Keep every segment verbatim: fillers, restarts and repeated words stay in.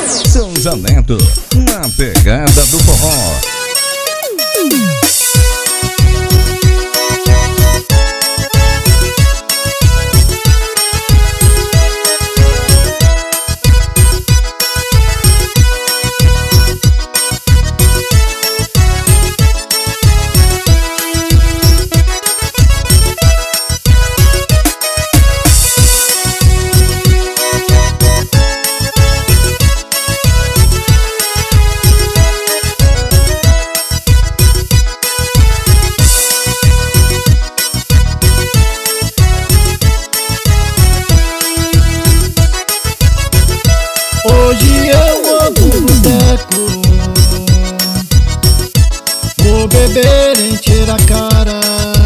Souza Neto, na pegada do forró. Hoje eu vou pro boteco, vou beber, encher a cara.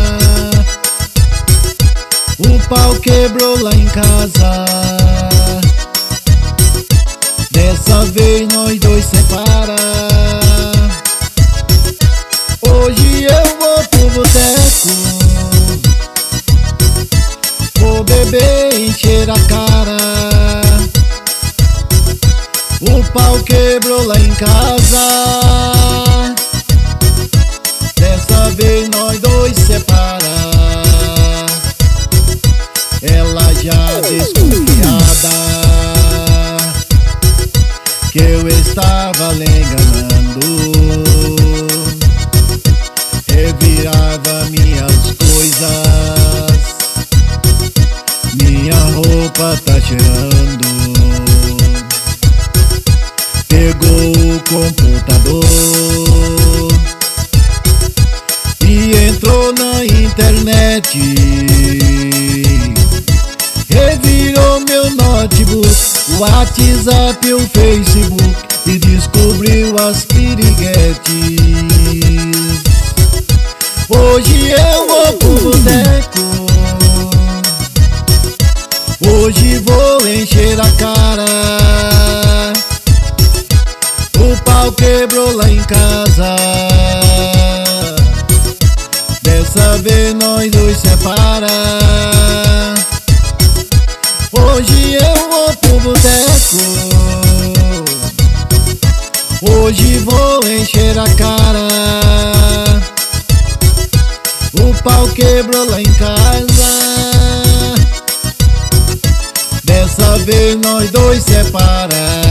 O pau quebrou lá em casa, dessa vez nós dois separa. Hoje eu vou pro boteco, vou beber, encher a cara. O pau quebrou lá em casa, dessa vez nós dois separa. Ela já desconfiada que eu estava lhe enganando, revirava minhas coisas, minha roupa tá cheirando. Pegou o computador e entrou na internet, revirou meu notebook, o WhatsApp e o Facebook e descobriu as piriguetes. Hoje eu vou pro boteco, hoje vou encher a cara. O pau quebrou lá em casa, dessa vez nós dois separa. Hoje eu vou pro boteco, hoje vou encher a cara. O pau quebrou lá em casa, dessa vez nós dois separa.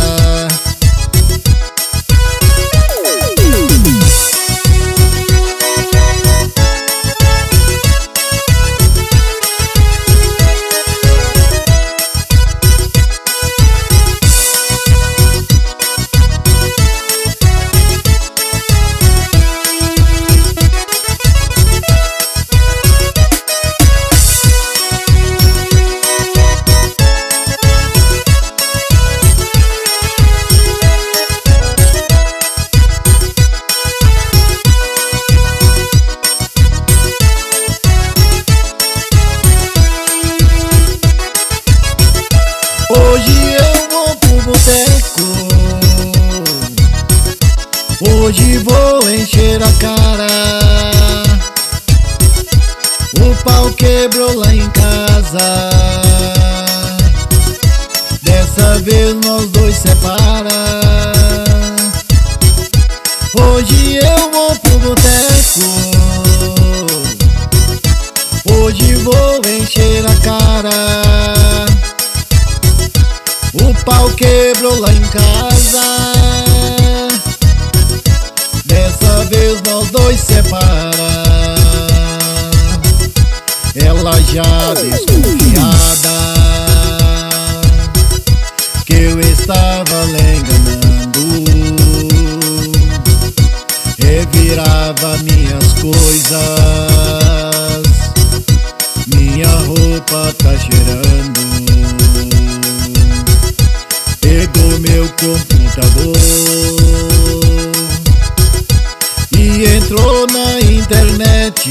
Hoje eu vou pro boteco, hoje vou encher a cara. O pau quebrou lá em casa, dessa vez nós dois separa. Hoje eu vou pro boteco, hoje vou encher a cara. O pau quebrou lá em casa, dessa vez nós dois separa. Ela já desconfiada que eu estava lhe enganando, revirava minhas coisas, minha roupa tá cheirando. Pegou meu computador e entrou na internet,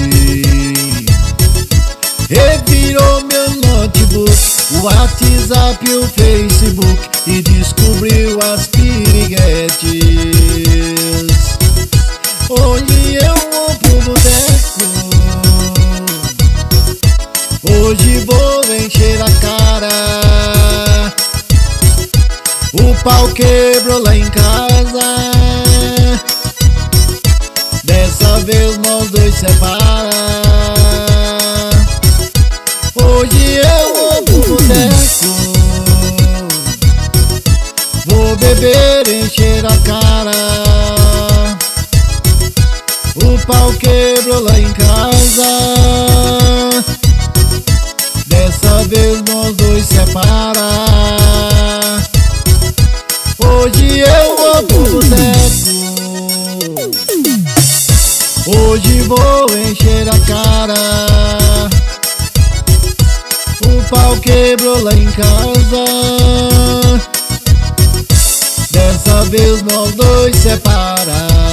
revirou meu notebook, o WhatsApp e o Facebook e descobriu as piriguetes. Hoje eu vou pro boteco, hoje vou encher a cara. O pau quebrou lá em casa. Dessa vez nós dois separa. Hoje eu vou pro boteco, vou beber, encher a cara. O pau quebrou lá em casa. Dessa vez nós dois separa. Hoje eu vou pro boteco, hoje vou encher a cara. O pau quebrou lá em casa. Dessa vez nós dois separa.